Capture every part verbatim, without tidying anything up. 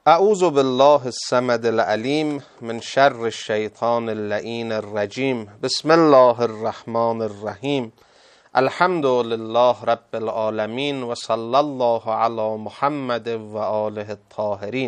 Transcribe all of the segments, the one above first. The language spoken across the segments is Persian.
اعوذ بالله الصمد العلیم من شر الشیطان اللعین الرجیم. بسم الله الرحمن الرحیم. الحمد لله رب العالمین و صلی الله علی محمد و آله الطاهرین.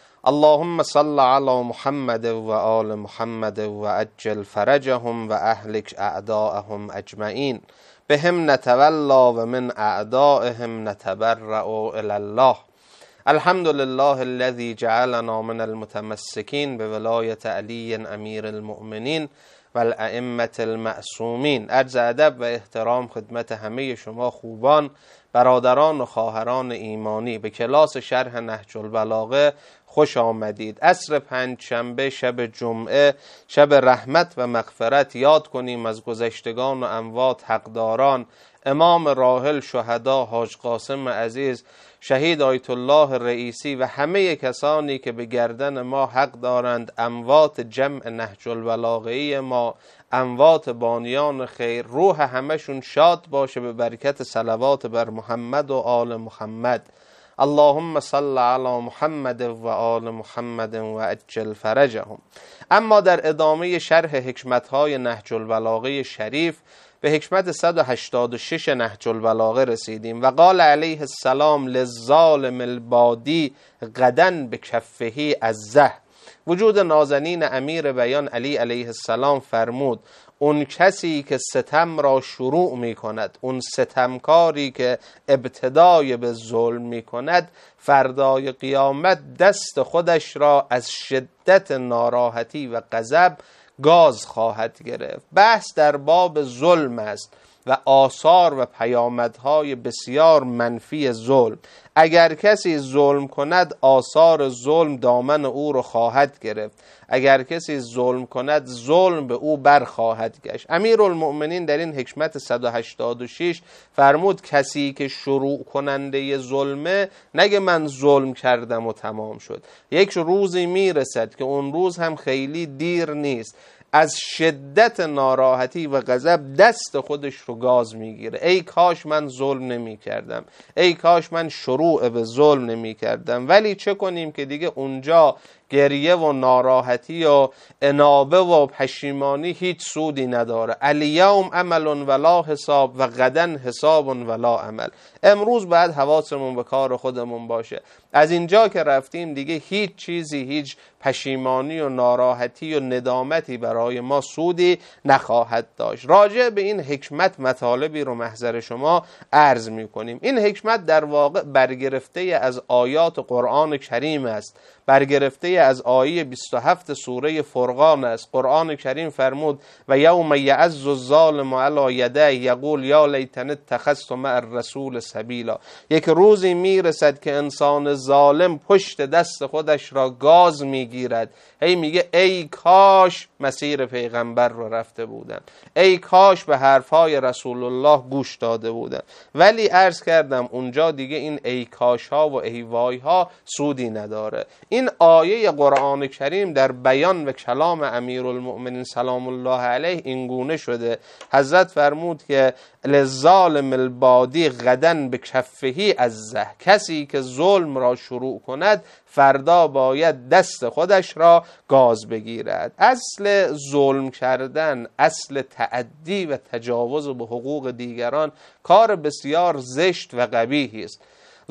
اللهم صل علی محمد و آل محمد و عجل فرجهم و اهلک اعداءهم اجمعین. بهم نتولا و من اعدائهم نتبرأ الی الله. الحمد لله الذي جعلنا من المتمسكين بولایت علی امیر المؤمنین و الائمة المعصومین. عرض ادب و احترام خدمت همه شما خوبان، برادران و خواهران ایمانی. به کلاس شرح نهج البلاغه خوش آمدید. عصر پنجشنبه، شب جمعه، شب رحمت و مغفرت، یاد کنیم از گذشتگان و اموات حقداران، امام راحل شهدا حاج قاسم عزیز، شهید آیت الله رئیسی و همه کسانی که به گردن ما حق دارند، اموات جمع نهج البلاغه ما، اموات بانیان خیر، روح همشون شاد باشه به برکت صلوات بر محمد و آل محمد. اللهم صل علی محمد و آل محمد و عجل فرجهم. اما در ادامه شرح حکمت‌های نهج البلاغه شریف به حکمت صد و هشتاد و شش نهج البلاغه رسیدیم. و قال علیه السلام للظالم البادی غدا بکفه الزه. وجود نازنین امیر بیان علی علیه السلام فرمود اون کسی که ستم را شروع می کند، اون ستمکاری که ابتدای به ظلم می کند، فردای قیامت دست خودش را از شدت ناراحتی و غضب گاز خواهد گرفت. بحث در باب ظلم است و آثار و پیامدهای بسیار منفی ظلم. اگر کسی ظلم کند، آثار ظلم دامن او را خواهد گرفت. اگر کسی ظلم کند، ظلم به او بر خواهد گشت. امیرالمؤمنین در این حکمت صد و هشتاد و شش فرمود کسی که شروع کننده ظلمه نگه من ظلم کردم و تمام شد. یک روزی میرسد که اون روز هم خیلی دیر نیست، از شدت ناراحتی و غضب دست خودش رو گاز میگیره. ای کاش من ظلم نمی کردم، ای کاش من شروع به ظلم نمی کردم. ولی چه کنیم که دیگه اونجا گریه و ناراحتی و انابه و پشیمانی هیچ سودی نداره. الیوم عمل ولا حساب و غدا حساب ولا عمل. امروز باید حواسمون به کار خودمون باشه. از اینجا که رفتیم دیگه هیچ چیزی، هیچ پشیمانی و ناراحتی و ندامتی برای ما سودی نخواهد داشت. راجع به این حکمت مطالبی رو محضر شما عرض می کنیم. این حکمت در واقع برگرفته از آیات قرآن کریم است، برگرفته از آیه بیست و هفت سوره فرقان است. قرآن کریم فرمود و یوم یعض الظالم علی یدیه یقول یا لیتنی اتخذت مع الرسول سبیلا. یک روزی میرسد که انسان ظالم پشت دست خودش را گاز میگیرد، هی میگه ای کاش مسیر پیغمبر رو رفته بودم، ای کاش به حرفهای رسول الله گوش داده بودم. ولی عرض کردم اونجا دیگه این ای کاش ها و ای وای ها سودی نداره. این آیه قرآن کریم در بیان و کلام امیرالمؤمنین سلام الله علیه اینگونه شده. حضرت فرمود که للظالم البادی غدا بکفه الزه. کسی که ظلم را شروع کند فردا باید دست خودش را گاز بگیرد. اصل ظلم کردن، اصل تعدی و تجاوز به حقوق دیگران کار بسیار زشت و قبیحی است.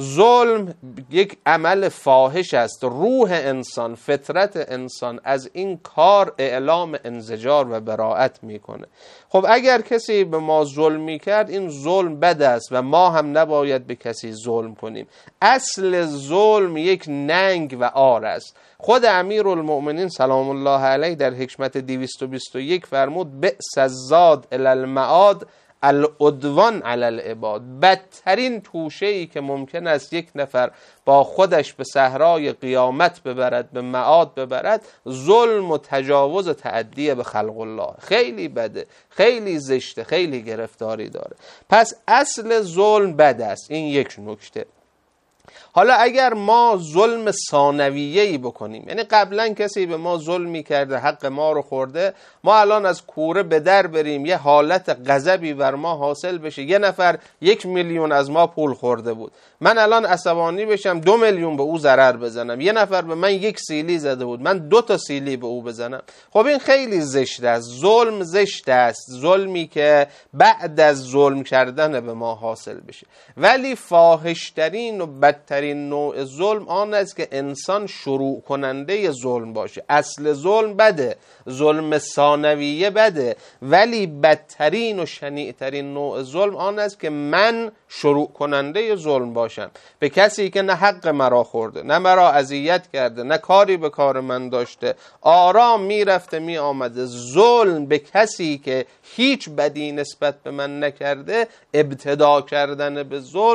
ظلم یک عمل فاحش است. روح انسان، فطرت انسان از این کار اعلام انزجار و براءت میکنه. خب اگر کسی به ما ظلم میکرد، این ظلم بد است و ما هم نباید به کسی ظلم کنیم. اصل ظلم یک ننگ و عار است. خود امیرالمؤمنین سلام الله علیه در حکمت دویست و بیست و یک فرمود بئس الزاد الی المعاد العدوان علی العباد. بدترین توشه‌ای که ممکن است یک نفر با خودش به صحرای قیامت ببرد، به معاد ببرد، ظلم و تجاوز و تعدی به خلق الله. خیلی بده، خیلی زشته، خیلی گرفتاری داره. پس اصل ظلم بد است. این یک نکته. حالا اگر ما ظلم ثانویه‌ای بکنیم، یعنی قبلا کسی به ما ظلمی کرده، حق ما رو خورده، ما الان از کوره به در بریم، یه حالت غضبی بر ما حاصل بشه، یه نفر یک میلیون از ما پول خورده بود، من الان عصبانی بشم دو میلیون به او ضرر بزنم، یه نفر به من یک سیلی زده بود من دو تا سیلی به او بزنم، خب این خیلی زشت است. ظلم زشت است، ظلمی که بعد از ظلم کردن به ما حاصل بشه. ولی فاحشترین و بدترین نوع ظلم آن است که انسان شروع کننده ظلم باشه. اصل ظلم بده، ظلم ثانویه بده، ولی بدترین و شنیعترین نوع ظلم آن است که من شروع کننده ظلم باشم به کسی که نه حق مرا خورده، نه مرا اذیت کرده، نه کاری به کار من داشته، آرام میرفته می آمده. ظلم به کسی که هیچ بدی نسبت به من نکرده، ابتدا کردن به ظلم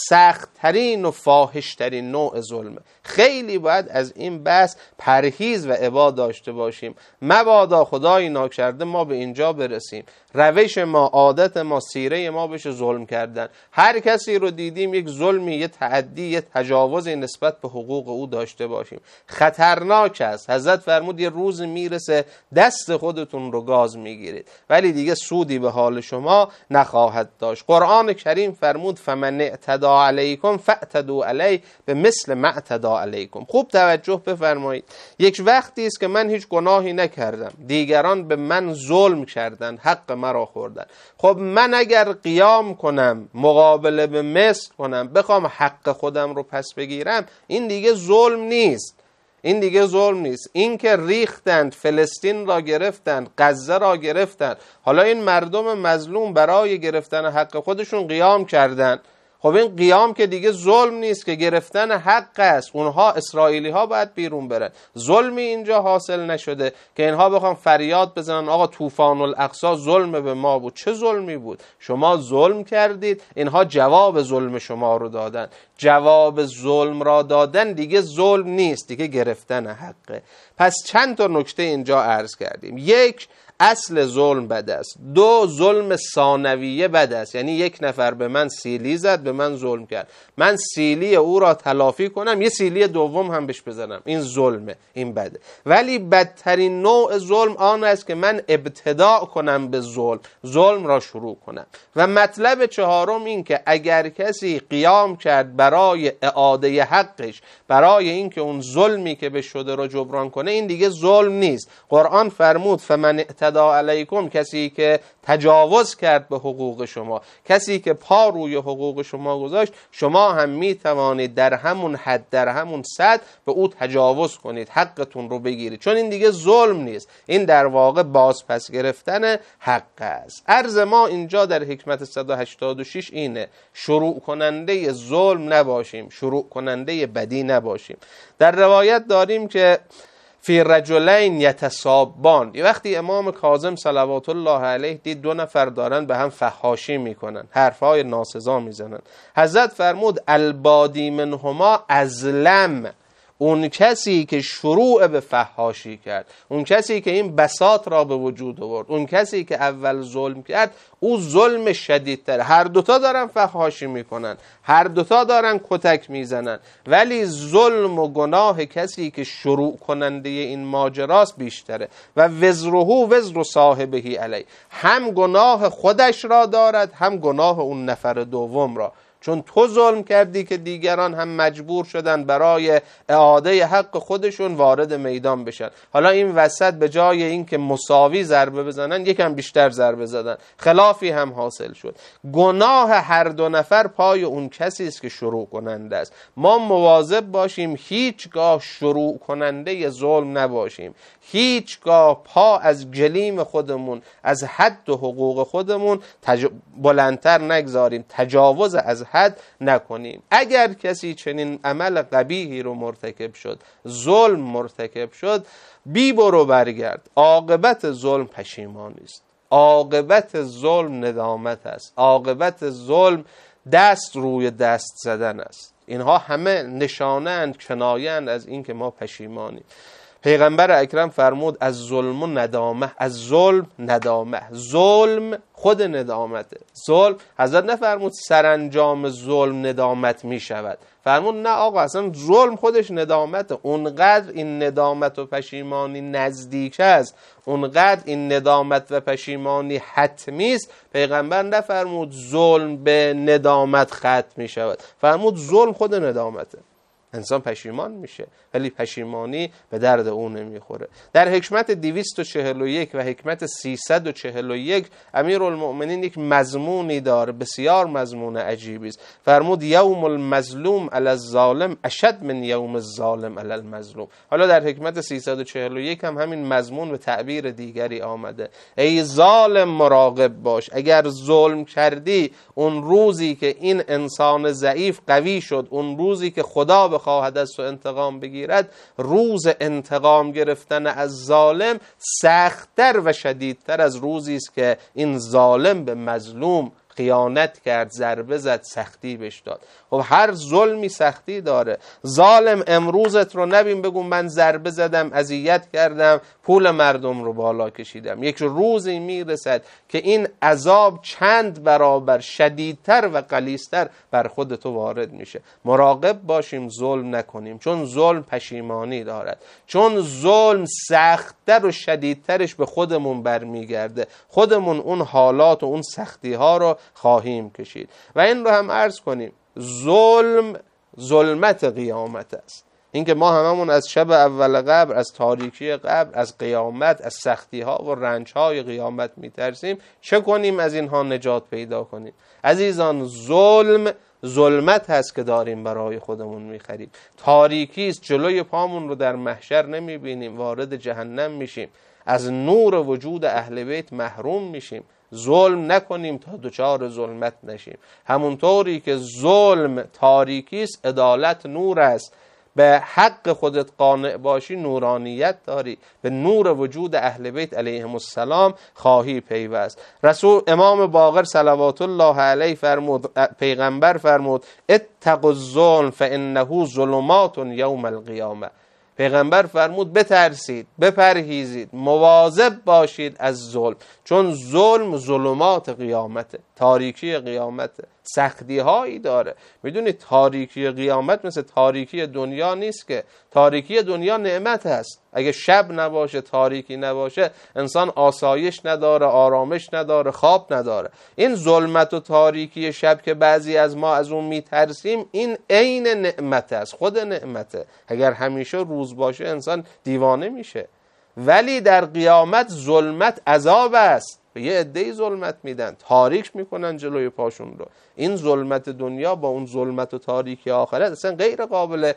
سخت‌ترین و فاحش‌ترین نوع ظلمه. خیلی باید از این بحث پرهیز و ابا داشته باشیم، مبادا خدای ناکرده ما به اینجا برسیم روش ما، عادت ما، سیره ما بشه ظلم کردن. هر کسی رو دیدیم یک ظلمی، یه تعدی، یه تجاوزی نسبت به حقوق او داشته باشیم. خطرناک است. حضرت فرمود یه روز میرسه دست خودتون رو گاز میگیرید ولی دیگه سودی به حال شما نخواهد داشت. قرآن کریم فرمود فمن اعتدی علیکم فاعتدوا علیه به مثل ما اعتدی علیکم. خوب توجه بفرمایید. یک وقتی است که من هیچ گناهی نکردم، دیگران به من ظلم کردن، حق مرا خوردن. خب من اگر قیام کنم، مقابله به مثل کنم، بخوام حق خودم رو پس بگیرم، این دیگه ظلم نیست. این دیگه ظلم نیست. این که ریختند، فلسطین را گرفتند، غزه را گرفتند، حالا این مردم مظلوم برای گرفتن حق خودشون قیام کردند. خب این قیام که دیگه ظلم نیست، که گرفتن حق است. اونها اسرائیلی ها باید بیرون برن. ظلمی اینجا حاصل نشده که اینها بخوام فریاد بزنن آقا طوفان الاقصی ظلم به ما بود. چه ظلمی بود؟ شما ظلم کردید، اینها جواب ظلم شما رو دادن. جواب ظلم را دادن دیگه ظلم نیست، دیگه گرفتن حقه. پس چند تا نکته اینجا عرض کردیم. یک، اصل ظلم بد است. دو، ظلم ثانویه بد است، یعنی یک نفر به من سیلی زد، به من ظلم کرد، من سیلی او را تلافی کنم، یه سیلی دوم هم بهش بزنم، این ظلمه، این بده. ولی بدترین نوع ظلم آن است که من ابتدا کنم به ظلم، ظلم را شروع کنم. و مطلب چهارم این که اگر کسی قیام کرد برای اعاده حقش، برای اینکه اون ظلمی که به شده را جبران کنه، این دیگه ظلم نیست. قرآن فرمود فمن اعتدی علیکم، کسی که تجاوز کرد به حقوق شما، کسی که پا روی حقوق شما گذاشت، شما هم می توانید در همون حد، در همون سطح به او تجاوز کنید، حقتون رو بگیرید، چون این دیگه ظلم نیست، این در واقع بازپس گرفتن حق است. عرض ما اینجا در حکمت صد و هشتاد و شش اینه: شروع کننده ظلم نباشیم، شروع کننده بدی نباشیم. در روایت داریم که فی رجلین یتسابان، یه وقتی امام کاظم صلوات الله علیه دید دو نفر دارن به هم فحاشی میکنن، حرفهای ناسزا میزنن، حضرت فرمود البادی منهما ازلم، اون کسی که شروع به فحاشی کرد، اون کسی که این بساط را به وجود آورد، اون کسی که اول ظلم کرد، او ظلم شدیدتر. هر دوتا دارن فحاشی میکنن، هر دوتا دارن کتک میزنن، ولی ظلم و گناه کسی که شروع کننده این ماجراست بیشتره. و وزرهو وزر صاحبهی علی، هم گناه خودش را دارد، هم گناه اون نفر دوم را، چون تو ظلم کردی که دیگران هم مجبور شدن برای اعاده حق خودشون وارد میدان بشن. حالا این وسط به جای این که مساوی ضربه بزنن، یکم بیشتر ضربه زدن، خلافی هم حاصل شد. گناه هر دو نفر پای اون کسی است که شروع کننده است. ما مواظب باشیم هیچگاه شروع کننده ظلم نباشیم، هیچگاه پا از جلیم خودمون، از حد و حقوق خودمون تج... بلندتر نگذاریم، تجاوز از حد نکنیم. اگر کسی چنین عمل قبیحی رو مرتکب شد، ظلم مرتکب شد، بی برو برگرد. عاقبت ظلم پشیمانی است، عاقبت ظلم ندامت است، عاقبت ظلم دست روی دست زدن است. اینها همه نشانه اند، کنایه اند از این که ما پشیمانیم. پیغمبر اکرم فرمود از ظلم و ندامه، از ظلم ندامه، ظلم خود ندامته. ظلم حضرت نفرمود سرانجام ظلم ندامت می شود، فرمود نه آقا، اصلا ظلم خودش ندامته. اونقدر این ندامت و پشیمانی نزدیک است، اونقدر این ندامت و پشیمانی حتمی است، پیغمبر نفرمود ظلم به ندامت ختم می شود، فرمود ظلم خود ندامته. انسان پشیمان میشه ولی پشیمانی به درد اون نمیخوره. در حکمت دویست و چهل و یک و حکمت سیصد و چهل و یک امیرالمؤمنین یک مضمونی داره، بسیار مضمون عجیبی است. فرمود یوم المظلوم علی الظالم اشد من یوم الظالم علی المظلوم. حالا در حکمت سیصد و چهل و یک هم همین مضمون به تعبیر دیگری آمده. ای ظالم مراقب باش، اگر ظلم کردی اون روزی که این انسان ضعیف قوی شد، اون روزی که خدا بخواهد از تو انتقام بگیرد، روز انتقام گرفتن از ظالم سخت‌تر و شدیدتر از روزی است که این ظالم به مظلوم خیانت کرد، ضربه زد، سختی بهش داد. خب هر ظلمی سختی داره. ظالم امروزت رو نبین بگو من ضربه زدم، اذیت کردم، پول مردم رو بالا کشیدم. یک روزی میرسد که این عذاب چند برابر شدیدتر و غلیظتر بر خود تو وارد میشه. مراقب باشیم ظلم نکنیم، چون ظلم پشیمانی دارد، چون ظلم سختتر و شدیدترش به خودمون برمیگرده. خودمون اون حالات و اون سختی ها رو خواهیم کشید. و این رو هم عرض کنیم، ظلم ظلمت قیامت است. اینکه ما هممون از شب اول قبر، از تاریکی قبر، از قیامت، از سختی ها و رنج های قیامت میترسیم. چه کنیم از اینها نجات پیدا کنیم؟ عزیزان، ظلم ظلمت هست که داریم برای خودمون میخریم. تاریکی است، جلوی پامون رو در محشر نمیبینیم، وارد جهنم میشیم، از نور وجود اهل بیت محروم میشیم. ظلم نکنیم تا دچار ظلمت نشیم. همونطوری که ظلم تاریکی است، عدالت نور است. به حق خودت قانع باشی، نورانیت داری، به نور وجود اهل بیت علیهم السلام خواهی پیوست. رسول امام باقر صلوات الله علیه فرمود، پیغمبر فرمود اتقوا الظلم فانه ظلمات یوم القیامه. پیغمبر فرمود بترسید، بپرهیزید، مواظب باشید از ظلم، چون ظلم ظلمات قیامته، تاریکی قیامته، سختی هایی داره. میدونید تاریکی قیامت مثل تاریکی دنیا نیست که. تاریکی دنیا نعمت هست. اگه شب نباشه، تاریکی نباشه، انسان آسایش نداره، آرامش نداره، خواب نداره. این ظلمت و تاریکی شب که بعضی از ما از اون میترسیم، این عین نعمت است، خود نعمته. اگر همیشه روز باشه انسان دیوانه میشه. ولی در قیامت ظلمت عذاب است. به یه عده‌ای ظلمت میدن، تاریک میکنن جلوی پاشون رو. این ظلمت دنیا با اون ظلمت و تاریکی آخرت اصلا غیر قابل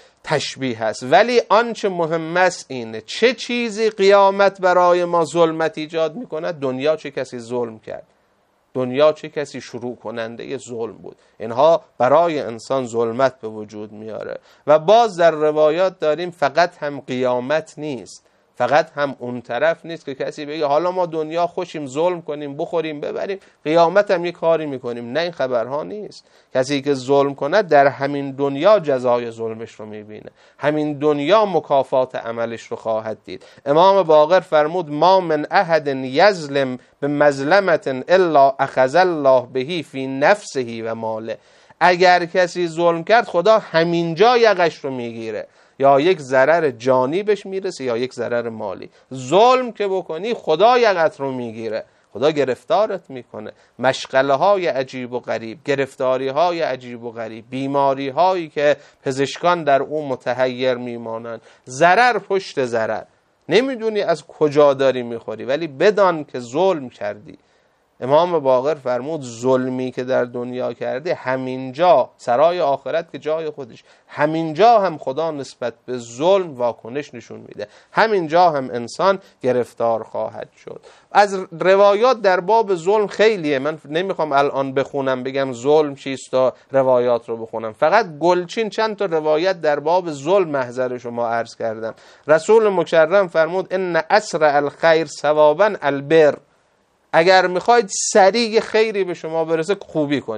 تشبیه هست. ولی آنچه مهم است اینه چه چیزی قیامت برای ما ظلمت ایجاد میکنه. دنیا چه کسی ظلم کرد، دنیا چه کسی شروع کننده ظلم بود، اینها برای انسان ظلمت به وجود میاره. و باز در روایات داریم فقط هم قیامت نیست، فقط هم اون طرف نیست که کسی بگه حالا ما دنیا خوشیم، ظلم کنیم، بخوریم، ببریم، قیامت هم یه کاری میکنیم. نه، این خبرها نیست. کسی که ظلم کنه در همین دنیا جزای ظلمش رو میبینه، همین دنیا مکافات عملش رو خواهد دید. امام باقر فرمود ما من احد یظلم بمظلمت الا اخذ الله بهی فی نفسه و ماله. اگر کسی ظلم کرد، خدا همینجا یقش رو میگیره، یا یک ضرر جانی بهش میرسه یا یک ضرر مالی. ظلم که بکنی خدا یقت رو میگیره، خدا گرفتارت میکنه. مشغله های عجیب و غریب، گرفتاری های عجیب و غریب، بیماری هایی که پزشکان در اون متحیر میمانند، ضرر پشت ضرر، نمیدونی از کجا داری میخوری، ولی بدان که ظلم کردی. امام باقر فرمود ظلمی که در دنیا کرده، همینجا سرای آخرت که جای خودش، همینجا هم خدا نسبت به ظلم واکنش نشون میده، همینجا هم انسان گرفتار خواهد شد. از روایات در باب ظلم خیلیه، من نمیخوام الان بخونم بگم ظلم چیست تا روایات رو بخونم، فقط گلچین چند تا روایت در باب ظلم محضر شما عرض کردم. رسول مکرم فرمود ان اسرع الخیر ثوابا البر. اگر میخواید سریع خیری به شما برسه، خوبی کنید.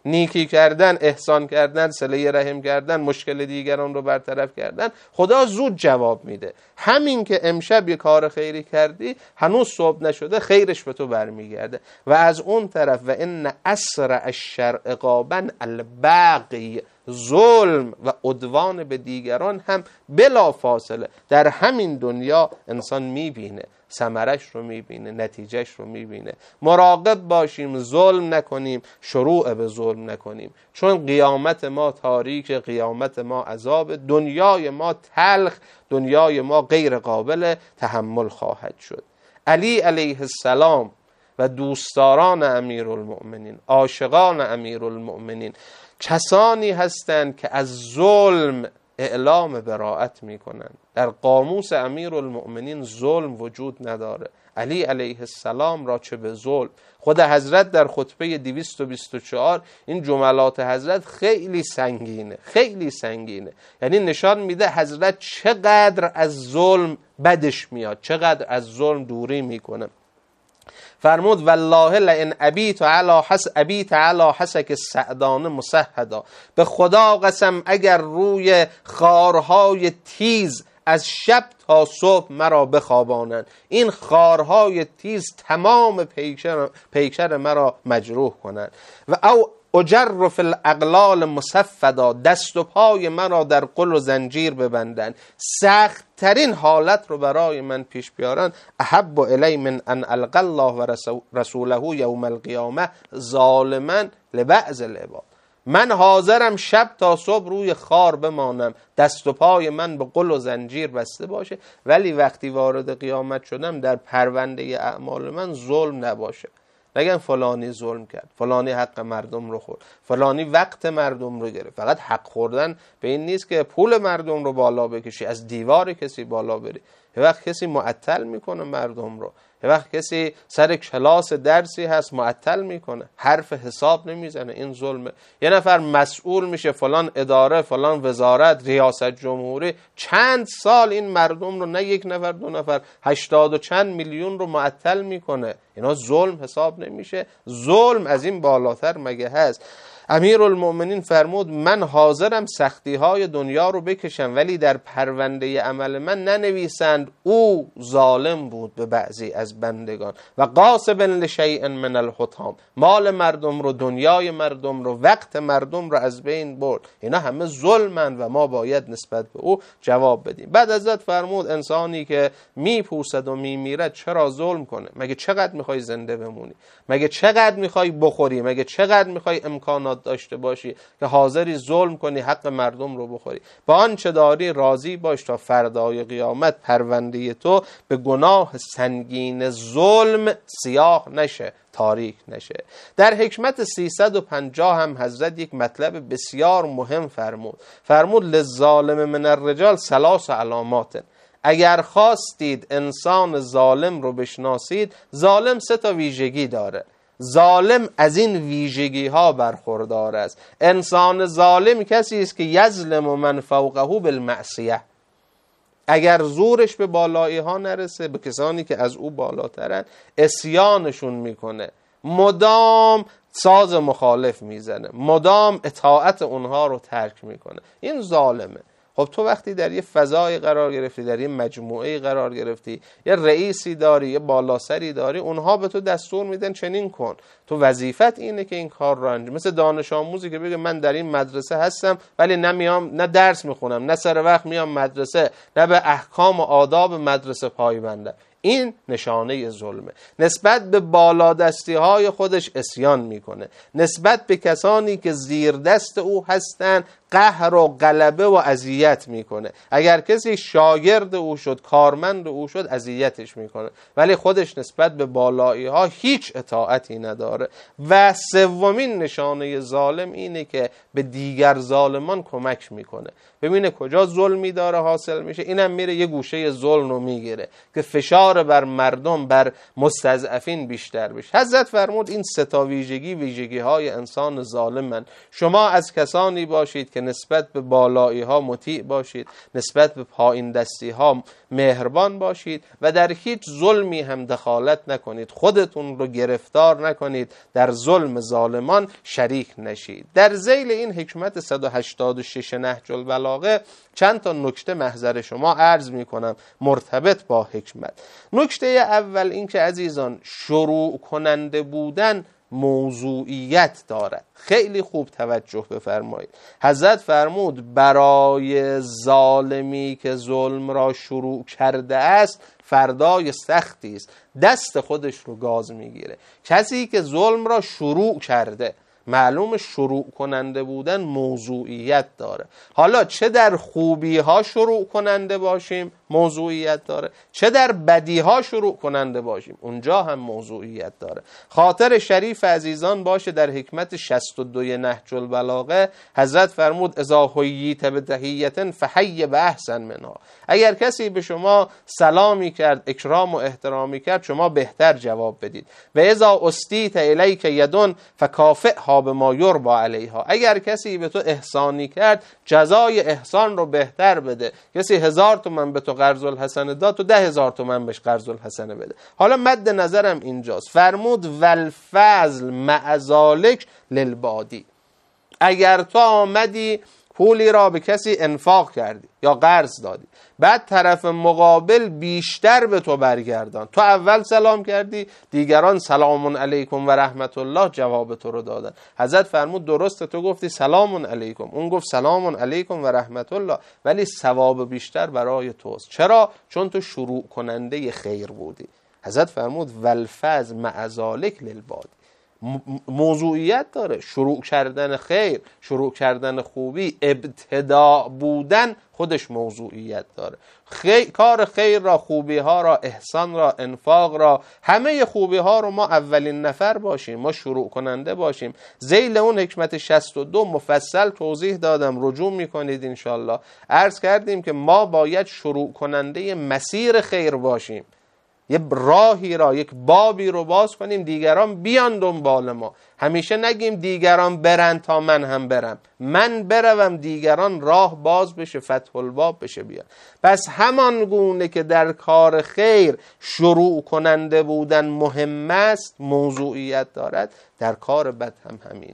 نیکی کردن، احسان کردن، صله رحم کردن، مشکل دیگران رو برطرف کردن، خدا زود جواب میده. همین که امشب یه کار خیری کردی، هنوز صبح نشده خیرش به تو برمیگرده. و از اون طرف و ان اسرع الشر عقابا البغی، ظلم و عدوان به دیگران هم بلا فاصله در همین دنیا انسان میبینه، ثمرش رو میبینه، نتیجهش رو میبینه. مراقب باشیم ظلم نکنیم، شروع به ظلم نکنیم، چون قیامت ما تاریک، قیامت ما عذاب، دنیای ما تلخ، دنیای ما غیر قابل تحمل خواهد شد. علی علیه السلام و دوستداران امیرالمؤمنین، عاشقان امیرالمؤمنین کسانی هستند که از ظلم اعلام براءت میکنند. در قاموس امیرالمؤمنین ظلم وجود نداره. علی علیه السلام را چه به ظلم. خود حضرت در خطبه دویست و بیست و چهار این جملات حضرت خیلی سنگینه، خیلی سنگینه. یعنی نشان میده حضرت چقدر از ظلم بدش میاد، چقدر از ظلم دوری میکنه. فرمود والله لئن ابیت علی حس ابیت علی حسک سعدان مسهدا، به خدا قسم اگر روی خارهای تیز از شب تا صبح مرا بخوابانند، این خارهای تیز تمام پیکر, پیکر مرا مجروح کنند. و او اجر فی الاغلال مصفدا، دست و پای مرا در قل و زنجیر ببندند، سخت ترین حالت رو برای من پیش بیارن. احب الی من ان القی الله و رسوله یوم القیامه ظالما لبعض العباد. من حاضرم شب تا صبح روی خار بمانم، دست و پای من به قل و زنجیر بسته باشه، ولی وقتی وارد قیامت شدم در پرونده اعمال من ظلم نباشه. نگن فلانی ظلم کرد، فلانی حق مردم رو خورد، فلانی وقت مردم رو گرفت. فقط حق خوردن به این نیست که پول مردم رو بالا بکشی، از دیوار کسی بالا بری. یه وقت کسی معطل میکنه مردم رو، یه وقت کسی سر کلاس درسی هست معطل میکنه، حرف حساب نمیزنه، این ظلمه. یه نفر مسئول میشه فلان اداره، فلان وزارت، ریاست جمهوری، چند سال این مردم رو، نه یک نفر دو نفر، هشتاد و چند میلیون رو معطل میکنه. اینا ظلم حساب نمیشه؟ ظلم از این بالاتر مگه هست؟ امیرالمؤمنین فرمود من حاضرم سختی های دنیا رو بکشم، ولی در پرونده عمل من ننویسند او ظالم بود به بعضی از بندگان و غاصب لشیء من الحطام، مال مردم رو، دنیای مردم رو، وقت مردم رو از بین برد. اینا همه ظلمند و ما باید نسبت به او جواب بدیم. بعد ازت فرمود انسانی که میپوسد و میمیرد چرا ظلم کنه؟ مگه چقدر میخوای زنده بمونی؟ مگه چقدر میخوای بخوری؟ مگه چقدر میخوای امکانات داشته باشی که حاضری ظلم کنی حق مردم رو بخوری؟ با آنچه داری راضی باش تا فردای قیامت پرونده تو به گناه سنگین ظلم سیاه نشه، تاریک نشه. در حکمت سیصد و پنجاه هم حضرت یک مطلب بسیار مهم فرمود. فرمود للظالم من الرجال ثلاث علامات. اگر خواستید انسان ظالم رو بشناسید، ظالم سه تا ویژگی داره. ظالم از این ویژگی ها برخوردار است. انسان ظالم کسی است که یظلم من فوقه بالمعصیه، اگر زورش به بالایی ها نرسه، به کسانی که از او بالاترن عصیانشون میکنه، مدام ساز مخالف میزنه، مدام اطاعت اونها رو ترک میکنه، این ظالمه. خب تو وقتی در یه فضای قرار گرفتی، در یه مجموعه قرار گرفتی، یه رئیسی داری، یه بالاسری داری، اونها به تو دستور میدن چنین کن، تو وظیفت اینه که این کار رو انجام. مثل دانش آموزی که بگه من در این مدرسه هستم ولی نمیام، نه درس میخونم، نه سر وقت میام مدرسه، نه به احکام و آداب مدرسه پایبندم. این نشانه ظلمه. نسبت به بالادستی های خودش عصیان میکنه، نسبت به کسانی که زیر دست او هستن قهر و غلبه و اذیت میکنه. اگر کسی شاگرد او شد، کارمند او شد، اذیتش میکنه، ولی خودش نسبت به بالایی ها هیچ اطاعتی نداره. و سومین نشانه ظالم اینه که به دیگر ظالمان کمک میکنه. ببینه کجا ظلمی داره حاصل میشه، اینم میره یه گوشه ظلم رو میگیره که فشار بر مردم، بر مستضعفین بیشتر بشه. حضرت فرمود این سه تا ویژگی ویژگی های انسان ظالمن. شما از کسانی باشید که که نسبت به بالایی ها مطیع باشید، نسبت به پایین دستی ها مهربان باشید و در هیچ ظلمی هم دخالت نکنید، خودتون رو گرفتار نکنید، در ظلم ظالمان شریک نشید. در ذیل این حکمت صد و هشتاد و شش نهج البلاغه چند تا نکته محضر شما عرض می کنم مرتبط با حکمت. نکته اول این که عزیزان، شروع کننده بودن موضوعیت دارد. خیلی خوب توجه بفرمایید. حضرت فرمود برای ظالمی که ظلم را شروع کرده است فردای سختی است، دست خودش رو گاز میگیره. کسی که ظلم را شروع کرده، معلوم شروع کننده بودن موضوعیت داره. حالا چه در خوبی ها شروع کننده باشیم موضوعیت داره، چه در بدی ها شروع کننده باشیم اونجا هم موضوعیت داره. خاطر شریف عزیزان باشه در حکمت شصت و دو نهج البلاغه حضرت فرمود اذا حییت بتحیة فحی باحسن منها. اگر کسی به شما سلامی کرد، اکرام و احترامی کرد، شما بهتر جواب بدید. و اذا استیت الیک یدن فکافئها بما یربى علیها. اگر کسی به تو احسانی کرد جزای احسان رو بهتر بده. کسی هزار تومن به تو قرض الحسنه داد، تو ده هزار تومن بهش قرض الحسنه بده. حالا مد نظرم اینجاست، فرمود والفضل مع ذلک للبادی. اگر تو آمدی پولی را به کسی انفاق کردی یا قرض دادی، بعد طرف مقابل بیشتر به تو برگردان، تو اول سلام کردی، دیگران سلام علیکم و رحمت الله جواب تو رو دادن. حضرت فرمود درسته تو گفتی سلام علیکم، اون گفت سلام علیکم و رحمت الله، ولی ثواب بیشتر برای توست. چرا؟ چون تو شروع کننده خیر بودی. حضرت فرمود والفضل مع ذلک للبادی. موضوعیت داره. شروع کردن خیر، شروع کردن خوبی، ابتداء بودن خودش موضوعیت داره. خی... کار خیر را، خوبی ها را، احسان را، انفاق را، همه خوبی ها رو ما اولین نفر باشیم، ما شروع کننده باشیم. ذیل اون حکمت شصت و دو مفصل توضیح دادم، رجوع میکنید انشالله. عرض کردیم که ما باید شروع کننده مسیر خیر باشیم، یه راهی را، یک بابی رو باز کنیم، دیگران بیان دنبال ما. همیشه نگیم دیگران برن تا من هم برم، من بروم دیگران راه باز بشه، فتح الباب بشه بیان. پس همان گونه که در کار خیر شروع کننده بودن مهم است، موضوعیت دارد، در کار بد هم همینه.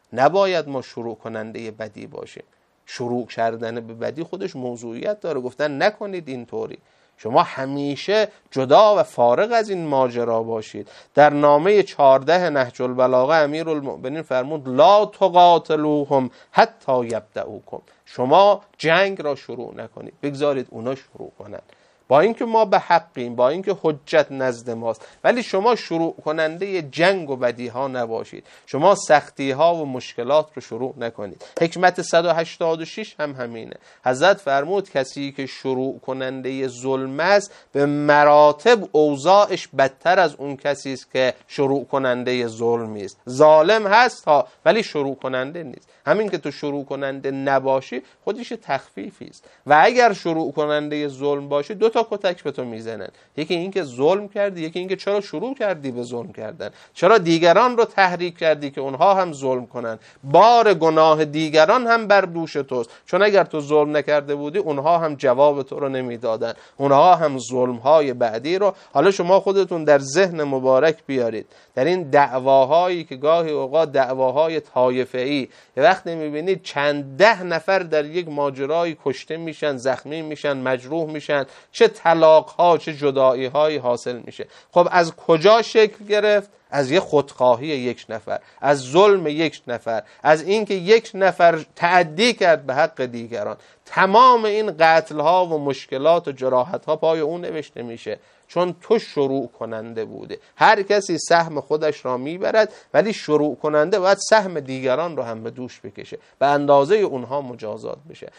نباید ما شروع کننده بدی باشیم. شروع کردن به بدی خودش موضوعیت داره. گفتن نکنید اینطوری. شما همیشه جدا و فارغ از این ماجرا باشید. در نامه چهارده نهج البلاغه امیرالمؤمنین فرمود لا تقاتلوهم حتی یبدؤکم. شما جنگ را شروع نکنید، بگذارید اونا شروع کنند. با اینکه ما به حقیم، با اینکه حجت نزد ماست، ولی شما شروع کننده جنگ و بدی ها نباشید. شما سختی ها و مشکلات رو شروع نکنید. حکمت صد و هشتاد و شش هم همینه. حضرت فرمود کسی که شروع کننده ظلم است به مراتب اوضاعش بدتر از اون کسی است که شروع کننده ظلم است. ظالم هست ها ولی شروع کننده نیست. همین که تو شروع کننده نباشی خودش تخفیفی است. و اگر شروع کننده ظلم باشی دو تا کتک به تو میزنن. یکی این که ظلم کردی، یکی این که چرا شروع کردی به ظلم کردن، چرا دیگران رو تحریک کردی که اونها هم ظلم کنن. بار گناه دیگران هم بر دوش توست، چون اگر تو ظلم نکرده بودی اونها هم جواب تو رو نمیدادن، اونها هم ظلم های بعدی رو. حالا شما خودتون در ذهن مبارک بیارید در این دعواهایی که گاهی اوقات دعواهای طایفه‌ای، یه وقت میبینید چند ده نفر در یک ماجرای کشته میشن، زخمی میشن، مجروح میشن، چه طلاق ها چه جدایی هایی حاصل میشه. خب از کجا شکل گرفت؟ از یه خودخواهی یک نفر، از ظلم یک نفر، از اینکه یک نفر تعدی کرد به حق دیگران. تمام این قتل ها و مشکلات و جراحت ها پای اون نوشته میشه، چون تو شروع کننده بوده. هر کسی سهم خودش را میبرد، ولی شروع کننده باید سهم دیگران را هم به دوش بکشه، به اندازه اونها مجازات بشه.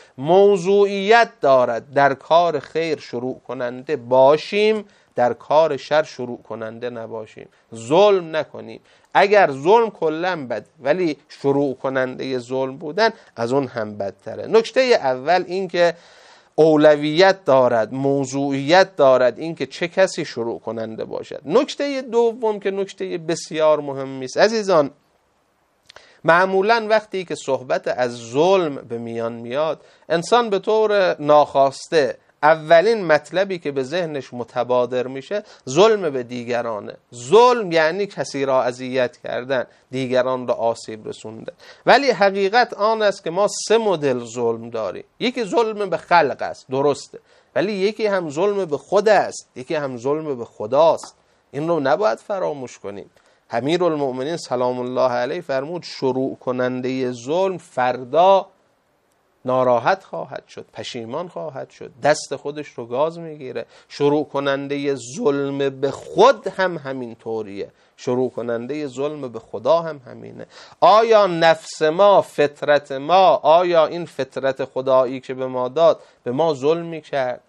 موضوعیت دارد در کار خیر شروع کننده باشیم، در کار شر شروع کننده نباشیم. ظلم نکنیم. اگر ظلم کلا بد ولی شروع کننده ظلم بودن از اون هم بدتره. نکته اول این که اولویت دارد، موضوعیت دارد، این که چه کسی شروع کننده باشد. نکته دوم که نکته بسیار مهمی است عزیزان، معمولا وقتی که صحبت از ظلم به میان میاد، انسان به طور ناخواسته اولین مطلبی که به ذهنش متبادر میشه ظلم به دیگرانه. ظلم یعنی کسی را اذیت کردن، دیگران را آسیب رسوندن. ولی حقیقت آن است که ما سه مدل ظلم داریم. یکی ظلم به خلق است، درسته، ولی یکی هم ظلم به خود است، یکی هم ظلم به خداست. این رو نباید فراموش کنیم. امیرالمؤمنین سلام الله علیه فرمود شروع کننده ظلم فردا ناراحت خواهد شد، پشیمان خواهد شد، دست خودش رو گاز میگیره. شروع کننده ظلم به خود هم همین طوریه، شروع کننده ظلم به خدا هم همینه. آیا نفس ما، فطرت ما، آیا این فطرت خدایی که به ما داد به ما ظلم میکرد؟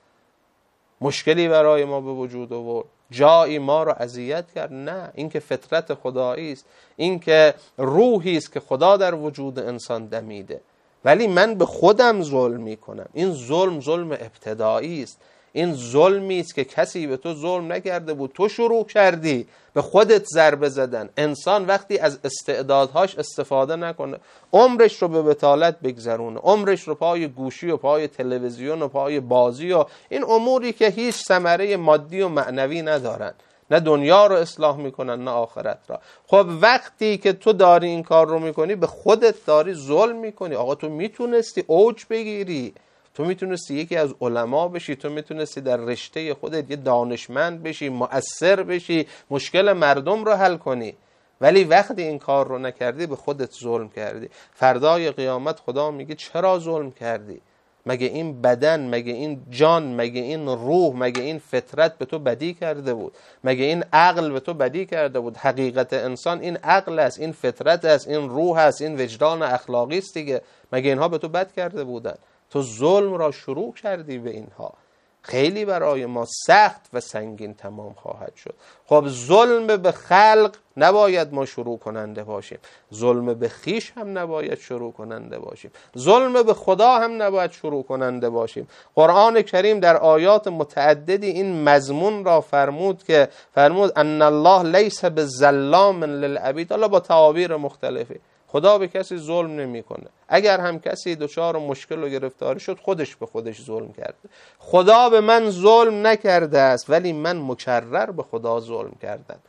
مشکلی برای ما به وجود آورد؟ جایی ما رو اذیت کرد؟ نه، این که فطرت خدایی است، این که روحی است که خدا در وجود انسان دمیده. ولی من به خودم ظلم میکنم. این ظلم ظلم ابتدایی است. این ظلمی است که کسی به تو ظلم نکرده بود، تو شروع کردی به خودت ضربه زدن. انسان وقتی از استعدادهاش استفاده نکنه، عمرش رو به بطالت بگذرونه، عمرش رو پای گوشی و پای تلویزیون و پای بازی و این اموری که هیچ ثمره مادی و معنوی ندارن، نه دنیا رو اصلاح میکنن نه آخرت را. خب وقتی که تو داری این کار رو میکنی به خودت داری ظلم میکنی. آقا تو میتونستی اوج بگیری، تو میتونستی یکی از علما بشی، تو میتونستی در رشته خودت یه دانشمند بشی، مؤثر بشی، مشکل مردم رو حل کنی. ولی وقتی این کار رو نکردی به خودت ظلم کردی. فردای قیامت خدا میگه چرا ظلم کردی؟ مگه این بدن، مگه این جان، مگه این روح، مگه این فطرت به تو بدی کرده بود؟ مگه این عقل به تو بدی کرده بود؟ حقیقت انسان این عقل است، این فطرت است، این روح است، این وجدان اخلاقی است دیگه. مگه اینها به تو بد کرده بودن؟ تو ظلم را شروع کردی به اینها. خیلی برای ما سخت و سنگین تمام خواهد شد. خب ظلم به خلق نباید ما شروع کننده باشیم، ظلم به خیش هم نباید شروع کننده باشیم، ظلم به خدا هم نباید شروع کننده باشیم. قرآن کریم در آیات متعددی این مضمون را فرمود که فرمود ان الله لیس بظلام للعبید. الله با تعابیر مختلفی، خدا به کسی ظلم نمیکنه. اگر هم کسی دچار مشکل و گرفتاری شد خودش به خودش ظلم کرده. خدا به من ظلم نکرده است ولی من مکرر به خدا ظلم کردم.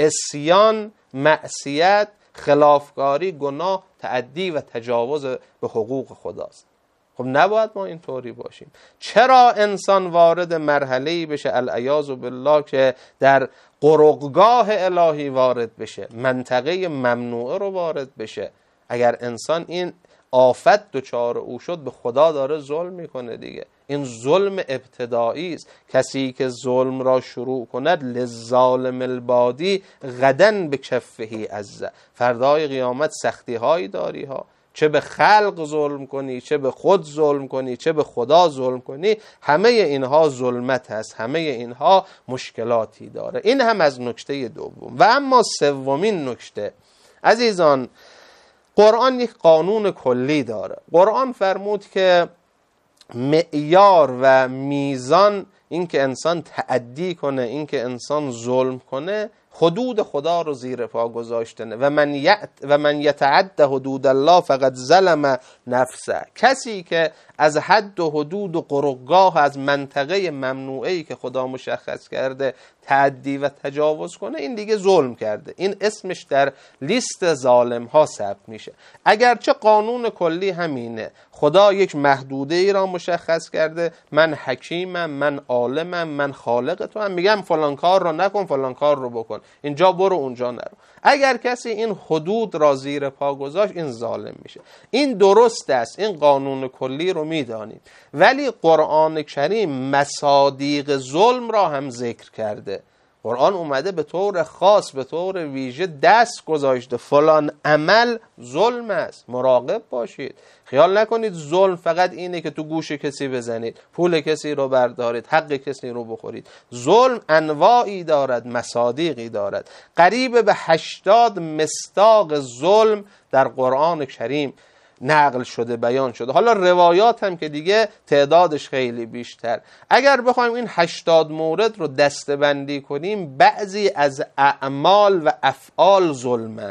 عصیان، معصیت، خلافکاری، گناه، تعدی و تجاوز به حقوق خداست. خب نباید ما اینطوری باشیم. چرا انسان وارد مرحله‌ای بشه العیاذ بالله که در قرقگاه الهی وارد بشه، منطقه ممنوعه رو وارد بشه؟ اگر انسان این آفت دچار او شد به خدا داره ظلم میکنه دیگه. این ظلم ابتدایی است. کسی که ظلم را شروع کند للظالم البادی غدن به کفهی عز، فردای قیامت سختی هایی داری ها. چه به خلق ظلم کنی، چه به خود ظلم کنی، چه به خدا ظلم کنی، همه اینها ظلمت هست، همه اینها مشکلاتی داره. این هم از نکته دوم. و اما سومین نکته عزیزان، قرآن یک قانون کلی داره. قرآن فرمود که معیار و میزان این که انسان تعدی کنه، این که انسان ظلم کنه، حدود خدا رو زیر پا گذاشتنه. و من یت و من یتعد حدود الله فقد ظلم نفسه. کسی که از حد و حدود و قرقگاه، از منطقه ممنوعه‌ای که خدا مشخص کرده تعدی و تجاوز کنه، این دیگه ظلم کرده. این اسمش در لیست ظالم ها ثبت میشه. اگرچه قانون کلی همینه، خدا یک محدوده ای را مشخص کرده، من حکیمم، من عالمم، من خالق تو هم میگم فلان کار رو نکن، فلان کار رو بکن، اینجا برو اونجا نرو. اگر کسی این حدود را زیر پا گذاشت این ظالم میشه. این درست است، این قانون کلی رو میدانیم. ولی قرآن کریم مصادیق ظلم را هم ذکر کرده. قرآن اومده به طور خاص، به طور ویژه دست گذاشته فلان عمل ظلم است، مراقب باشید. خیال نکنید ظلم فقط اینه که تو گوش کسی بزنید، پول کسی رو بردارید، حق کسی رو بخورید. ظلم انواعی دارد، مصادیقی دارد. قریب به هشتاد مصداق ظلم در قرآن کریم نقل شده، بیان شده. حالا روایات هم که دیگه تعدادش خیلی بیشتر. اگر بخوایم این هشتاد مورد رو دسته‌بندی کنیم، بعضی از اعمال و افعال ظلمن،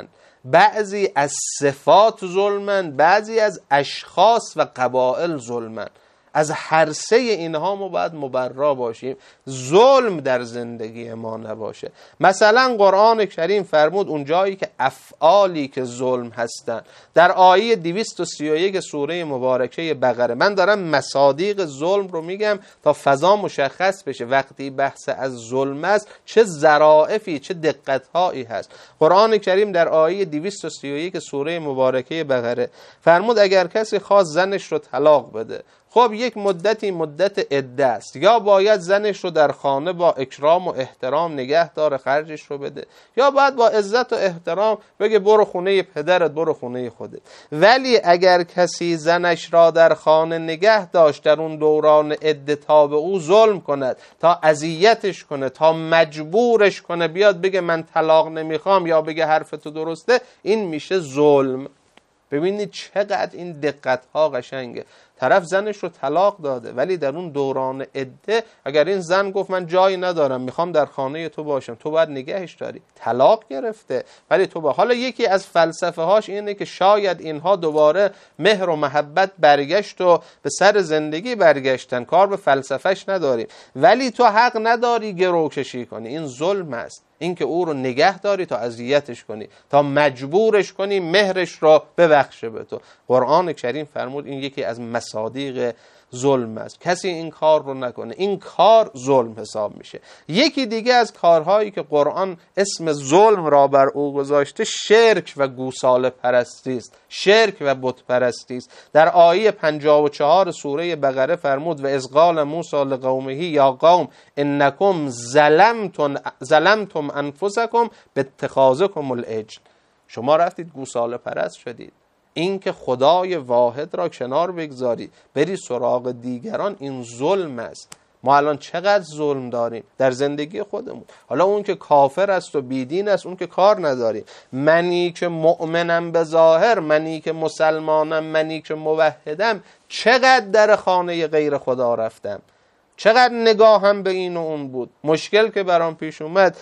بعضی از صفات ظلمن، بعضی از اشخاص و قبایل ظلمن. از هر سه اینها ما باید مبرا باشیم، ظلم در زندگی ما نباشه. مثلا قرآن کریم فرمود اون جایی که افعالی که ظلم هستن، در آیه دویست و سی و یک سوره مبارکه بقره، من دارم مصادیق ظلم رو میگم تا فضا مشخص بشه وقتی بحث از ظلم است چه ظرافی چه دقتهایی هست. قرآن کریم در آیه دویست و سی و یک سوره مبارکه بقره فرمود اگر کسی خواست زنش رو طلاق بده، خب یک مدتی مدت عده است، یا باید زنش رو در خانه با اکرام و احترام نگه داره خرجش رو بده، یا باید با عزت و احترام بگه برو خونه پدرت برو خونه خودت. ولی اگر کسی زنش را در خانه نگه داشت در اون دوران عده تا به او ظلم کند، تا اذیتش کنه، تا مجبورش کنه بیاد بگه من طلاق نمیخوام یا بگه حرف تو درسته، این میشه ظلم. ببینید چقدر این دقت ها قشنگه. طرف زنش رو طلاق داده ولی در اون دوران عده اگر این زن گفت من جایی ندارم میخوام در خانه تو باشم، تو باید نگهش داری. طلاق گرفته ولی تو با. حالا یکی از فلسفه هاش اینه که شاید اینها دوباره مهر و محبت برگشت و به سر زندگی برگشتن، کار به فلسفهش نداریم، ولی تو حق نداری گرو کشی کنی، این ظلم است. این که او رو نگه داری تا اذیتش کنی، تا مجبورش کنی مهرش رو ببخشه به تو. قرآن کریم فرمود این یکی از مصادیق ظلم است. کسی این کار رو نکنه، این کار ظلم حساب میشه. یکی دیگه از کارهایی که قرآن اسم ظلم را بر او گذاشته شرک و گوساله پرستی است. شرک و بت پرستی است. در آیه پنجاه و چهار سوره بقره فرمود و اذ قال موسی لقومه یا قوم انکم ظلمتم ظلمتم انفسکم باتخاذکم العجل. شما رفتید گوساله پرست شدید. این که خدای واحد را کنار بگذاری بری سراغ دیگران، این ظلم است. ما الان چقدر ظلم داریم در زندگی خودمون. حالا اون که کافر است و بیدین است اون که کار نداری، منی که مؤمنم به ظاهر، منی که مسلمانم، منی که موحدم، چقدر در خانه غیر خدا رفتم، چقدر نگاهم به این و اون بود، مشکل که برام پیش اومد،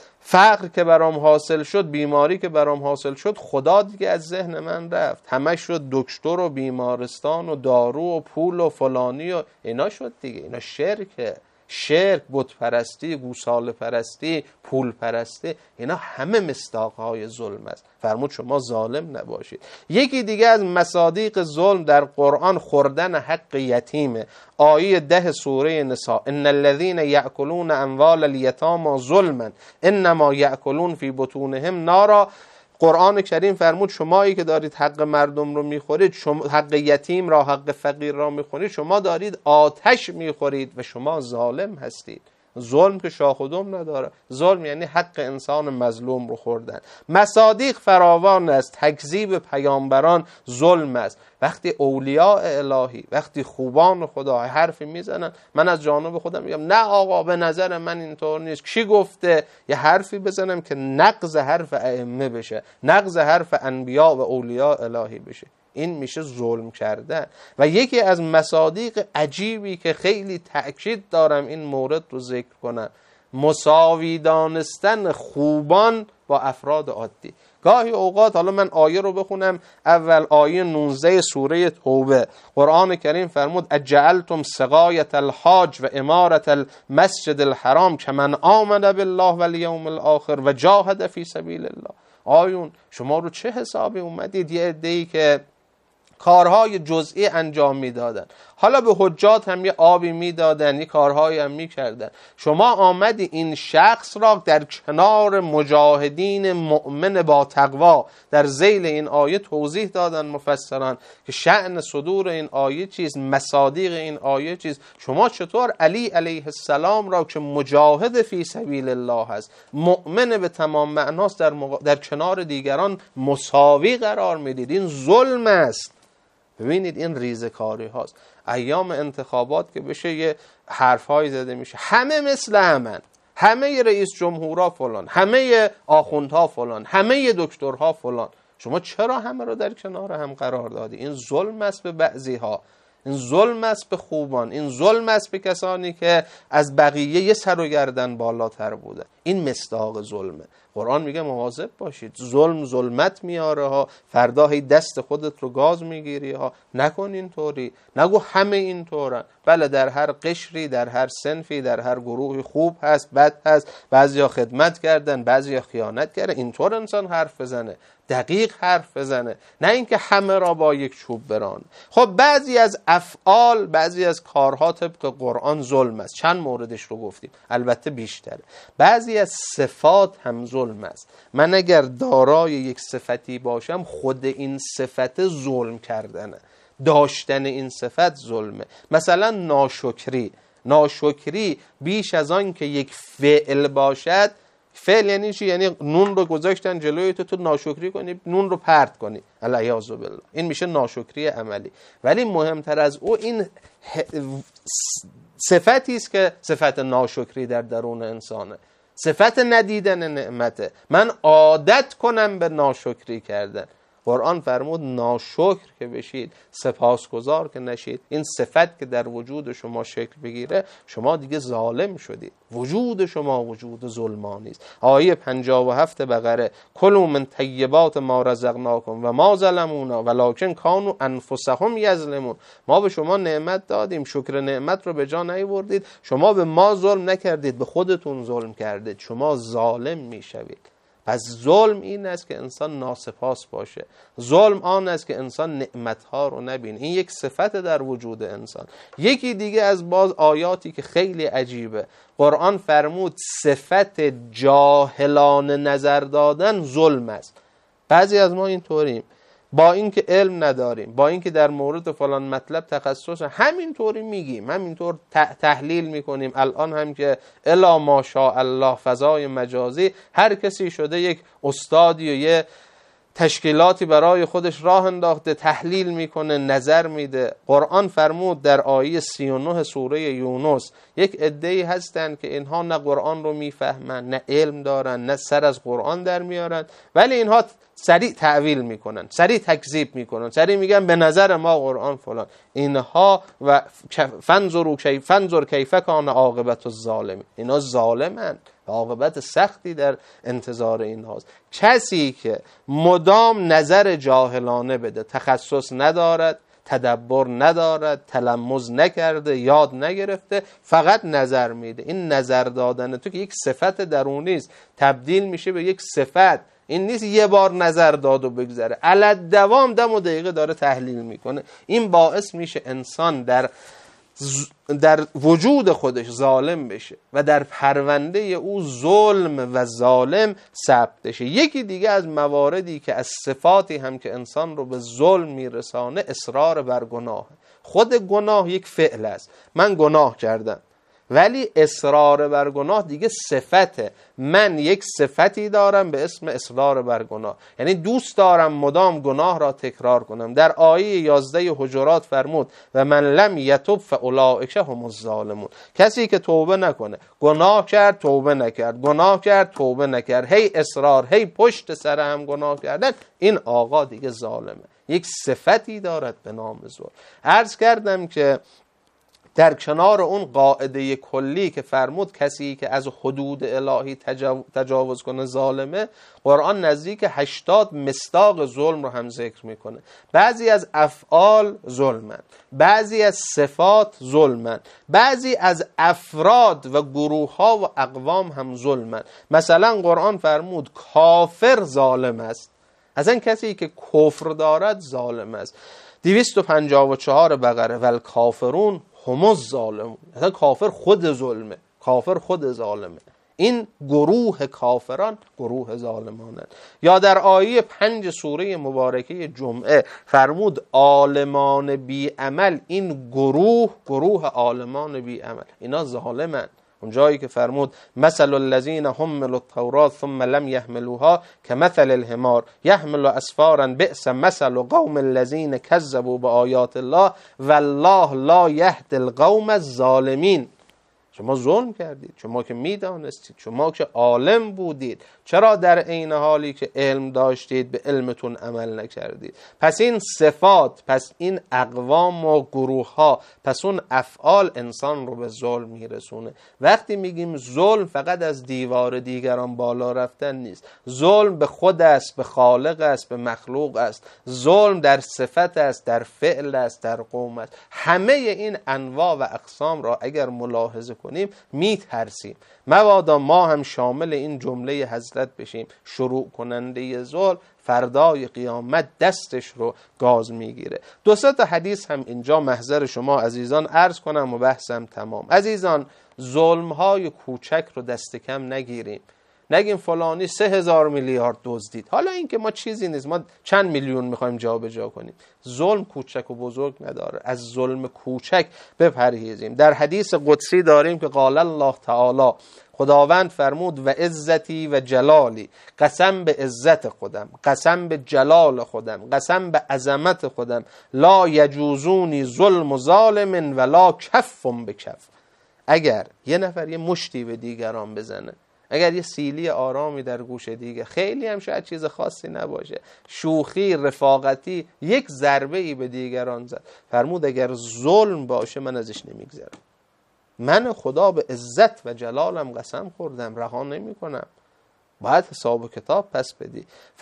فقر که برام حاصل شد، بیماری که برام حاصل شد، خدا دیگه از ذهن من رفت. همش شد دکتر و بیمارستان و دارو و پول و فلانی و اینا شد دیگه. اینا شرکه. شرک، بت پرستی، گوساله پرستی، پول پرستی، اینا همه مصداقهای ظلم است. فرمود شما ظالم نباشید. یکی دیگه از مصادیق ظلم در قرآن خوردن حق یتیمه. آیه ده سوره نساء ان الذين يأكلون اموال اليتامى ظلما انما يأكلون في بطونهم نارا. قرآن کریم فرمود شمایی که دارید حق مردم رو میخورید، شما حق یتیم را، حق فقیر را میخورید، شما دارید آتش میخورید و شما ظالم هستید. ظلم که شاخ و دم نداره. ظلم یعنی حق انسان مظلوم رو خوردن. مصادیق فراوان است. تکذیب پیامبران ظلم است. وقتی اولیاء الهی، وقتی خوبان خدا حرفی میزنن، من از جانب خودم میگم نه آقا به نظر من اینطور نیست، کی گفته؟ یه حرفی بزنم که نقض حرف ائمه بشه، نقض حرف انبیا و اولیاء الهی بشه. این میشه ظلم کردن. و یکی از مصادیق عجیبی که خیلی تأکید دارم این مورد رو ذکر کنم، مساوی دانستن خوبان با افراد عادی. گاهی اوقات، حالا من آیه رو بخونم، اول آیه نوزده سوره توبه، قرآن کریم فرمود اجعلتم سقایت الحاج و امارت المسجد الحرام کمن آمن بالله و الیوم الاخر و جاهد فی سبیل الله. آیون شما رو چه حسابی اومدید یه عده‌ای که کارهای جزئی انجام میدادن، حالا به حجات هم یه آبی میدادن، یه کارهایی هم میکردن، شما آمدی این شخص را در کنار مجاهدین مؤمن با تقوا در ذیل این آیه توضیح دادن مفسران که شأن صدور این آیه چیست، مصادیق این آیه چیست. شما چطور علی علیه السلام را که مجاهد فی سبیل الله هست، مؤمن به تمام معناست، در, مق... در کنار دیگران مساوی قرار میدید؟ این ظلم است. ببینید این ریزکاری هاست. ایام انتخابات که بشه یه حرفهایی زده میشه، همه مثل همن، همه رئیس جمهورها فلان، همه آخوندها فلان، همه دکترها فلان. شما چرا همه رو در کنار هم قرار دادی؟ این ظلم است به بعضی ها. این ظلم است به خوبان، این ظلم است به کسانی که از بقیه یه سر و گردن بالاتر بوده. این مصداق ظلمه. قرآن میگه مواظب باشید، ظلم ظلمت میاره ها، فردا هی دست خودت رو گاز میگیری ها. نکن اینطوری، نگو همه اینطورن. بله، در هر قشری، در هر صنفی، در هر گروهی خوب هست، بد هست، بعضیا خدمت کردن، بعضیا خیانت کردن. اینطور انسان حرف بزنه، دقیق حرف بزنه، نه اینکه همه را با یک چوب بران. خب بعضی از افعال، بعضی از کارها طبق قرآن ظلم است. چند موردش رو گفتیم، البته بیشتره. بعضی از صفات هم ظلم است. من اگر دارای یک صفتی باشم، خود این صفت ظلم کردنه، داشتن این صفت ظلمه. مثلا ناشکری. ناشکری بیش از آن که یک فعل باشد، فعل یعنی چی؟ یعنی نون رو گذاشتن جلوی تو، تو ناشکری کنی، نون رو پرت کنی، العیاذ بالله. این میشه ناشکری عملی. ولی مهمتر از او این صفتی است که صفت ناشکری در درون انسانه، صفت ندیدن نعمته. من عادت کنم به ناشکری کردن. قرآن فرمود ناشکر که بشید، سپاسگزار که نشید. این صفت که در وجود شما شکل بگیره، شما دیگه ظالم شدید. وجود شما وجود ظلمانی است. آیه پنجاه و هفت بقره: کلوا من طیبات ما رزقناکم و ما ظلمونا ولکن کانوا انفسهم یظلمون. ما به شما نعمت دادیم، شکر نعمت رو به جا نیاوردید. شما به ما ظلم نکردید، به خودتون ظلم کردید. شما ظالم میشوید. پس ظلم این است که انسان ناسپاس باشه. ظلم آن است که انسان نعمتها رو نبینه. این یک صفت در وجود انسان. یکی دیگه از باز آیاتی که خیلی عجیبه، قرآن فرمود صفت جاهلانه نظر دادن ظلم است. بعضی از ما اینطوریم، با اینکه علم نداریم، با اینکه در مورد فلان مطلب تخصص، همینطوری میگیم، همینطور تحلیل میکنیم. الان هم که الا ماشاء الله فضای مجازی، هر کسی شده یک استادی و یه تشکیلاتی برای خودش راه انداخته، تحلیل میکنه، نظر میده. قرآن فرمود در آیه سی و نه سوره یونس، یک عده‌ای هستن که اینها نه قرآن رو میفهمن، نه علم دارن، نه سر از قرآن در میارن، ولی اینها سریع تعویل میکنن، سریع تکذیب میکنن، سریع میگن به نظر ما قرآن فلان. اینها و فنظر کیف فنظر کیف کان عاقبت الظالمین. اینا ظالمن، عاقبت سختی در انتظار اینهاست. کسی که مدام نظر جاهلانه بده، تخصص ندارد، تدبر ندارد، تلمذ نکرده، یاد نگرفته، فقط نظر میده. این نظر دادن تو که یک صفت درونی است، تبدیل میشه به یک صفت. این نیست یه بار نظر داد و بگذره، علت دوام دم و دقیقه داره تحلیل میکنه. این باعث میشه انسان در در وجود خودش ظالم بشه و در پرونده او ظلم و ظالم ثبت بشه. یکی دیگه از مواردی که از صفاتی هم که انسان رو به ظلم میرسانه، اصرار بر گناه. خود گناه یک فعل است. من گناه کردم، ولی اصرار بر گناه دیگه صفته. من یک صفتی دارم به اسم اصرار بر گناه، یعنی دوست دارم مدام گناه را تکرار کنم. در آیه یازده حجرات فرمود و من لم یتب فاولئک هم الظالمون. کسی که توبه نکنه، گناه کرد توبه نکرد، گناه کرد توبه نکرد، هی اصرار، هی پشت سر هم گناه کردن، این آقا دیگه ظالمه. یک صفتی دارد به نام ظلم. عرض کردم که در کنار اون قاعده کلی که فرمود کسی که از حدود الهی تجاوز کنه ظالمه، قرآن نزدیک هشتاد مصداق ظلم رو هم ذکر میکنه. بعضی از افعال ظلمن، بعضی از صفات ظلمن، بعضی از افراد و گروه ها و اقوام هم ظلمن. مثلا قرآن فرمود کافر ظالم است. اصلا کسی که کفر دارد ظالم است. دویست و پنجاه و چهار بقره ول کافرون هم الظالمون. اصلا کافر خود ظلمه، کافر خود ظالمه. این گروه کافران گروه ظالمانند. یا در آیه پنج سوره مبارکه جمعه فرمود عالمان بی عمل. این گروه گروه عالمان بی عمل، اینا ظالمند. اون جایی که فرمود مثل الذین حملوا التوراة ثم لم يحملوها كمثل الحمار يحمل اسفارا بئس مثل قوم الذین کذبوا بآیات الله والله لا یهدی القوم الظالمین. شما ظلم کردید، شما که میدانستید، شما که عالم بودید، چرا در عین حالی که علم داشتید به علمتون عمل نکردید؟ پس این صفات، پس این اقوام و گروه ها، پس اون افعال انسان رو به ظلم میرسونه. وقتی میگیم ظلم فقط از دیوار دیگران بالا رفتن نیست، ظلم به خود است، به خالق است، به مخلوق است، ظلم در صفت است، در فعل است، در قوم است. همه این انواع و اقسام را اگر ملاحظه کنیم میترسیم. مبادا ما هم شامل این جمله حضرت بشیم، شروع کننده ظلم فردای قیامت دستش رو گاز میگیره. دو سه تا حدیث هم اینجا محضر شما عزیزان عرض کنم و بحثم تمام. عزیزان، ظلم های کوچک رو دست کم نگیریم. نگیم فلانی سه هزار میلیارد دزدید، حالا این که ما چیزی نیست، ما چند میلیون میخوایم جا به جا کنیم. ظلم کوچک و بزرگ نداره، از ظلم کوچک بپرهیزیم. در حدیث قدسی داریم که قال الله تعالی، خداوند فرمود و عزتی و جلالی، قسم به عزت خودم، قسم به جلال خودم، قسم به عظمت خودم، لا یجوزونی ظلم و ظالم ولا کفم به کف. اگر یه نفر یه مشتی به دیگران بزنه، اگر یه سیلی آرامی در گوش دیگه، خیلی هم شاید چیز خاصی نباشه، شوخی رفاقتی، یک ضربه ای به دیگران زد، فرمود اگر ظلم باشه من ازش نمیگذرم. من خدا به عزت و جلالم قسم خوردم، رها نمی کنم. باید حساب و کتاب پس بدی.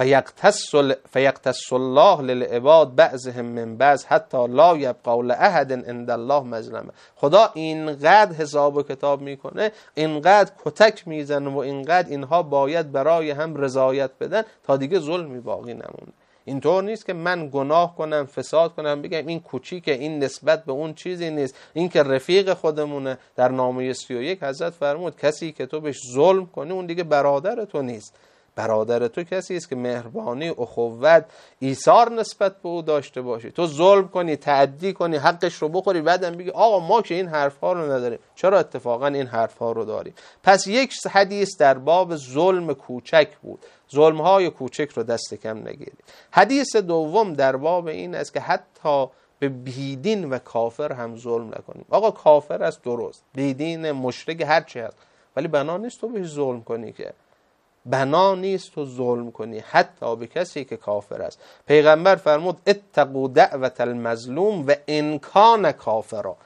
فیقتص الله للعباد بعضهم من بعض حتی لا یبقى لاحد عند الله مظلمه. خدا اینقدر حساب و کتاب میکنه، اینقدر کتک میزنه و اینقدر اینها باید برای هم رضایت بدن تا دیگه ظلمی باقی نمونه. اینطور نیست که من گناه کنم، فساد کنم، بگم این کوچیکه، این نسبت به اون چیزی نیست، این که رفیق خودمونه. در نامه سی و یک حضرت فرمود کسی که تو بهش ظلم کنی اون دیگه برادر تو نیست. برادر تو کسی است که مهربانی، اخوت، ایثار نسبت به او داشته باشی. تو ظلم کنی، تعدی کنی، حقش رو بخوری، بعدم بگی آقا ما که این حرفا رو نداریم. چرا اتفاقا این حرفا رو داریم؟ پس یک حدیث در باب ظلم کوچک بود. ظلم های کوچک رو دست کم نگیرید. حدیث دوم در باب این است که حتی به بیدین و کافر هم ظلم نکنیم. آقا کافر است درست، بیدین، مشرک، هر چی هست، ولی بنا نیست تو بهش ظلم کنی، که بنا نیست تو ظلم کنی حتی به کسی که کافر است. پیغمبر فرمود اتقوا دعوت المظلوم و ان کان کافرا،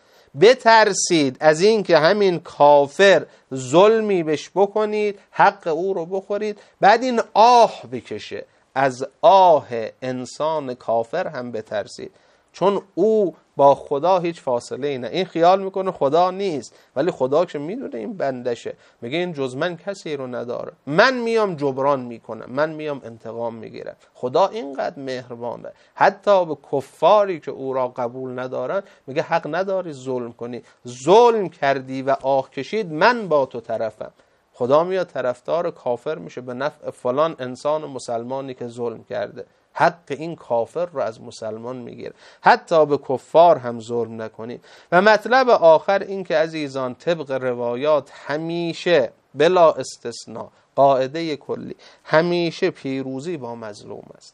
بترسید از این که همین کافر ظلمی بهش بکنید، حق او رو بخورید، بعد این آه بکشه. از آه انسان کافر هم بترسید، چون او با خدا هیچ فاصله ای نه. این خیال میکنه خدا نیست، ولی خدا که میدونه این بندشه، میگه این جز من کسی رو نداره، من میام جبران میکنم، من میام انتقام میگیرم. خدا اینقدر مهربانه، حتی به کفاری که او را قبول ندارن میگه حق نداری ظلم کنی، ظلم کردی و آه کشید، من با تو طرفم. خدا میاد طرفدار کافر میشه به نفع فلان انسان مسلمانی که ظلم کرده، حق این کافر رو از مسلمان میگیره. حتی به کفار هم ظلم نکنید. و مطلب آخر این که عزیزان طبق روایات همیشه بلا استثناء، قاعده کلی، همیشه پیروزی با مظلوم است.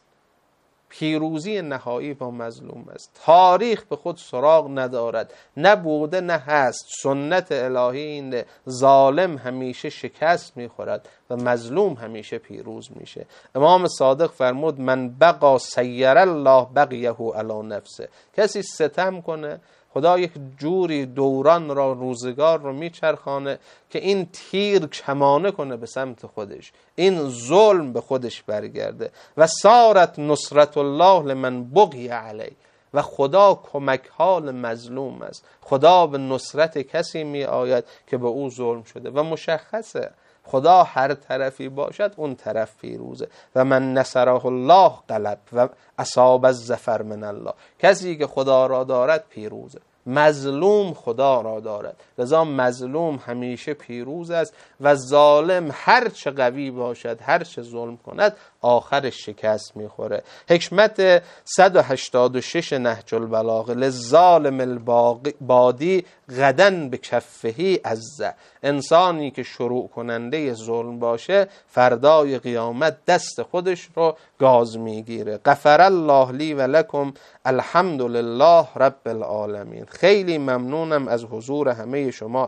پیروزی نهایی با مظلوم است. تاریخ به خود سراغ ندارد، نه بوده نه هست. سنت الهی اینه، ظالم همیشه شکست میخورد و مظلوم همیشه پیروز میشه. امام صادق فرمود من بقا سیر الله بقیه علی نفسه. کسی ستم کنه، خدا یک جوری دوران را، روزگار رو میچرخانه که این تیر کمانه کنه به سمت خودش، این ظلم به خودش برگرده. و سارت نصرت الله لمن بغی علی، و خدا کمک حال مظلوم است. خدا به نصرت کسی می آید که به او ظلم شده و مشخصه خدا هر طرفی باشد اون طرف پیروزه. و من نصره الله غلب و اصاب الظفر من الله. کسی که خدا را دارد پیروزه، مظلوم خدا را دارد، لذا مظلوم همیشه پیروز است و ظالم هر چه قوی باشد، هر چه ظلم کند، آخرش شکست میخوره. حکمت صد و هشتاد و شش نهج البلاغه للظالم البادی غدن به کفهی عزه. انسانی که شروع کننده ظلم باشه فردای قیامت دست خودش رو گاز میگیره. غفر الله لی و لکم، الحمد لله رب العالمین. خیلی ممنونم از حضور همه شما